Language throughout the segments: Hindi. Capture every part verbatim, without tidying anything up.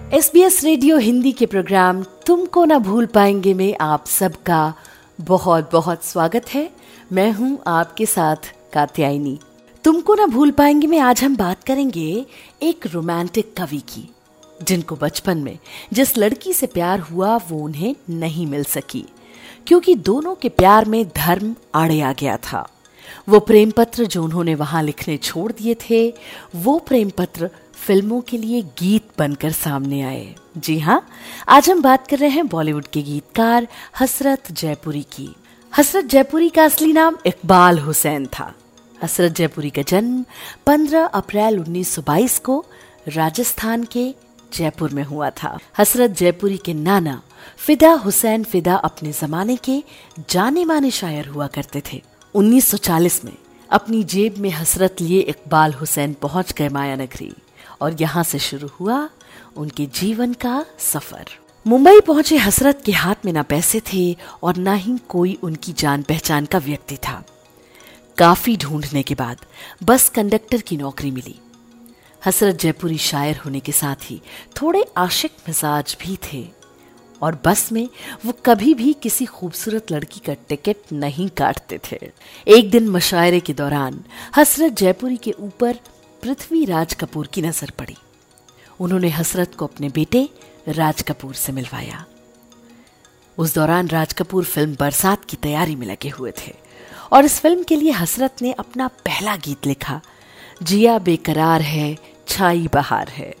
S B S radio Hindi के प्रोग्राम तुमको ना भूल पाएंगे में आप सबका बहुत बहुत स्वागत है। मैं हूं आपके साथ कात्यायनी। तुमको ना भूल पाएंगे में आज हम बात करेंगे एक रोमांटिक कवि की, जिनको बचपन में जिस लड़की से प्यार हुआ वो उन्हें नहीं मिल सकी, क्योंकि दोनों के प्यार में धर्म आड़े आ गया था। वो प्रेम पत्र जो उन्होंने वहां लिखने छोड़ दिए थे, वो प्रेम पत्र फिल्मों के लिए गीत बनकर सामने आए। जी हाँ, आज हम बात कर रहे हैं बॉलीवुड के गीतकार हसरत जयपुरी की। हसरत जयपुरी का असली नाम इकबाल हुसैन था। हसरत जयपुरी का जन्म पंद्रह अप्रैल उन्नीस सौ बाईस को राजस्थान के जयपुर में हुआ था। हसरत जयपुरी के नाना फिदा हुसैन फिदा अपने जमाने के जाने माने शायर हुआ करते थे। उन्नीस सौ चालीस में अपनी जेब में हसरत लिए इकबाल हुसैन पहुंच गए माया नगरी, और यहाँ से शुरू हुआ उनके जीवन का सफर। मुंबई पहुंचे हसरत के हाथ में ना पैसे थे और ना ही कोई उनकी जान पहचान का व्यक्ति था। काफी ढूंढने के बाद बस कंडक्टर की नौकरी मिली। हसरत जयपुरी शायर होने के साथ ही थोड़े आशिक मिजाज भी थे, और बस में वो कभी भी किसी खूबसूरत लड़की का टिकट नहीं काटते थे। एक दिन मशायरे के दौरान हसरत जयपुरी के ऊपर पृथ्वी राज कपूर की नजर पड़ी। उन्होंने हसरत को अपने बेटे राज कपूर से मिलवाया। उस दौरान राज कपूर फिल्म बरसात की तैयारी में लगे हुए थे, और इस फिल्म के लिए हसरत ने अपना पहला गीत लिखा, जिया बेकरार है छाई बहार है।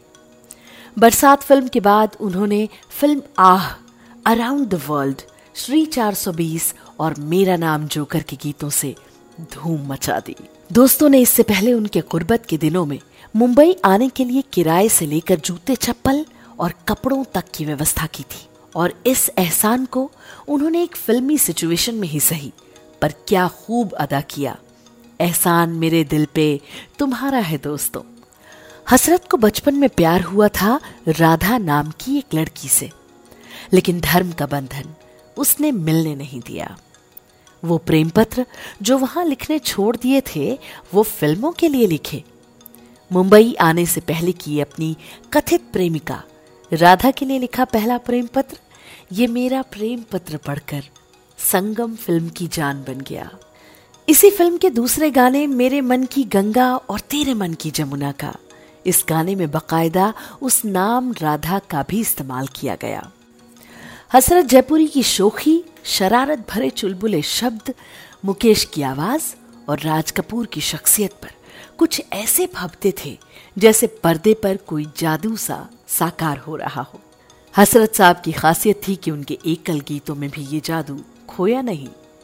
बरसात फिल्म के बाद उन्होंने film Aah, around the world, Shri चार सौ बीस और मेरा नाम जोकर के गीतों से धूम मचा दी। दोस्तों ने इससे पहले उनके गुर्बत के दिनों में मुंबई आने के लिए किराए से लेकर जूते चप्पल और कपड़ों तक की व्यवस्था की थी, और इस एहसान को उन्होंने एक फिल्मी सिचुएशन में ही सही पर क्या खूब अदा किया। एहसान मेरे दिल पे तुम्हारा है दोस्तों। हसरत को बचपन में प्यार हुआ था राधा नाम की एक लड़की से, लेकिन धर्म का बंधन उसने मिलने नहीं दिया। वो प्रेम पत्र जो वहां लिखने छोड़ दिए थे, वो फिल्मों के लिए लिखे। मुंबई आने से पहले की अपनी कथित प्रेमिका राधा के लिए लिखा पहला प्रेम पत्र, ये मेरा प्रेम पत्र पढ़कर संगम फिल्म की जान बन गया। इसी फिल्म के दूसरे गाने मेरे मन की गंगा और तेरे मन की जमुना का, इस गाने में बकायदा उस नाम राधा का भी इस्तेमाल किया गया। हसरत जयपुरी की शोखी, शरारत भरे चुलबुले शब्द, मुकेश की आवाज और राज कपूर की शख्सियत पर कुछ ऐसे फबते थे जैसे पर्दे पर कोई जादू सा साकार हो रहा हो। हसरत साहब की खासियत थी कि उनके एकल गीतों में भी ये जादू खोया नहीं।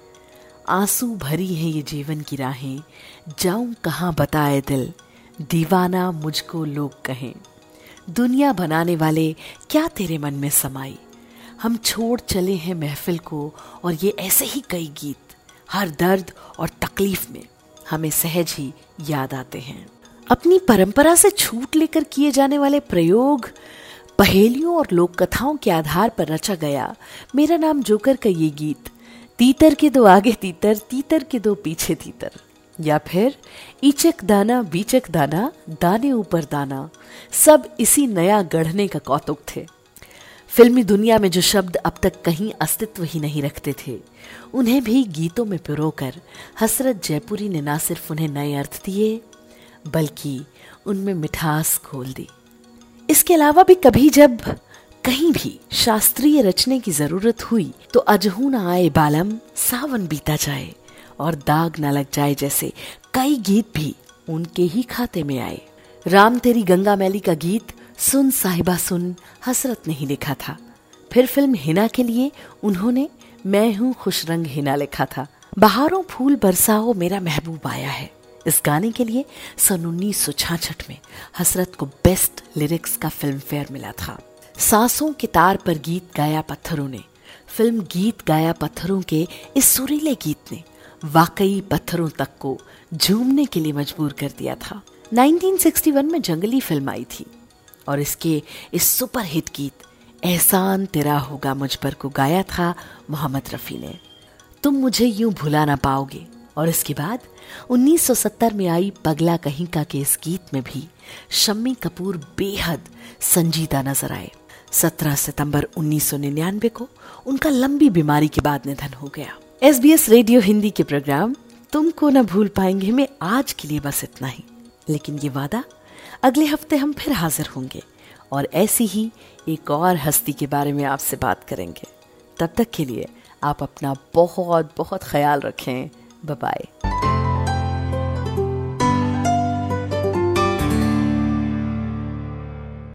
आंसू भरी है ये जीवन की राहें, जाऊं कहां बताए दिल, दीवाना मुझको लोग कहें, दुनिया बनाने वाले क्या तेरे मन में समाई, हम छोड़ चले हैं महफिल को, और ये ऐसे ही कई गीत हर दर्द और तकलीफ में हमें सहज ही याद आते हैं। अपनी परंपरा से छूट लेकर किए जाने वाले प्रयोग, पहेलियों और लोक कथाओं के आधार पर रचा गया मेरा नाम जोकर का ये गीत, तीतर के दो आगे तीतर, तीतर के दो पीछे तीतर, या फिर ईचक दाना बीचक दाना, दाने ऊपर दाना, सब इसी नया गढ़ने का कौतुक थे। फिल्मी दुनिया में जो शब्द अब तक कहीं अस्तित्व ही नहीं रखते थे, उन्हें भी गीतों में पिरोकर हसरत जयपुरी ने ना सिर्फ उन्हें नए अर्थ दिए, बल्कि उनमें मिठास घोल दी। इसके अलावा भी कभी जब कहीं भी शास्त्रीय रचने की जरूरत हुई तो अजहू ना आए बालम, सावन बीता जाए और दाग ना लग जाए जैसे कई गीत भी उनके ही खाते में आए। राम तेरी गंगा मैली का गीत सुन साहिबा सुन हसरत ने ही लिखा था। फिर फिल्म हिना के लिए उन्होंने मैं हूं खुश रंग हिना लिखा था। बहारों फूल बरसाओ मेरा महबूब आया है, इस गाने के लिए सन उन्नीस सौ छियासठ में हसरत को बेस्ट लिरिक्स का फिल्म फेयर मिला था। सांसों के तार पर गीत गाया पत्थरों ने, फिल्म गीत गाया पत्थरों के इस सुरीले गीत ने वाकई पत्थरों तक को झूमने के लिए मजबूर कर दिया था। उन्नीस सौ इकसठ में जंगली फिल्म आई थी, और इसके इस सुपरहिट गीत एहसान तेरा होगा मुझ पर को गाया था मोहम्मद रफी ने। तुम मुझे यूं भुला ना पाओगे, और इसके बाद उन्नीस सौ सत्तर में आई पगला कहीं का के इस गीत में भी शम्मी कपूर बेहद संजीदा नजर आए। सत्रह सितंबर उन्नीस सौ निन्यानवे को उनका लंबी बीमारी के बाद निधन हो गया। S B S radio Hindi के प्रोग्राम तुमको न भूल पाएंगे में आज के लिए बस इतना ही, लेकिन ये वादा, अगले हफ्ते हम फिर हाजिर होंगे और ऐसी ही एक और हस्ती के बारे में आपसे बात करेंगे। तब तक के लिए आप अपना बहुत बहुत ख्याल रखें। Bye bye.